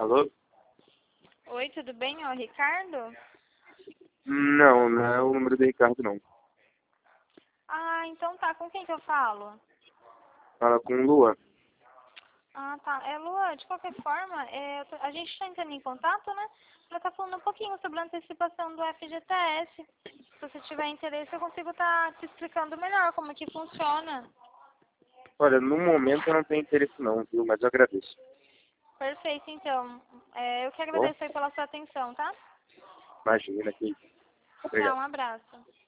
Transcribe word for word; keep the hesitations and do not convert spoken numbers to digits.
Alô? Oi, tudo bem? Ó, Ricardo? Não, não é o número do Ricardo, não. Ah, então tá. Com quem que eu falo? Fala com o Luan. Ah, tá. É, Lua, de qualquer forma, é, eu tô- a gente tá entrando em contato, né? Pra tá falando um pouquinho sobre a antecipação do F G T S. Se você tiver interesse, eu consigo estar te explicando melhor como que funciona. Olha, no momento eu não tenho interesse não, viu? Mas eu agradeço. Perfeito, então. É, eu que Tá bom? agradeço aí pela sua atenção, tá? Imagina que... Tchau, Obrigado. um abraço.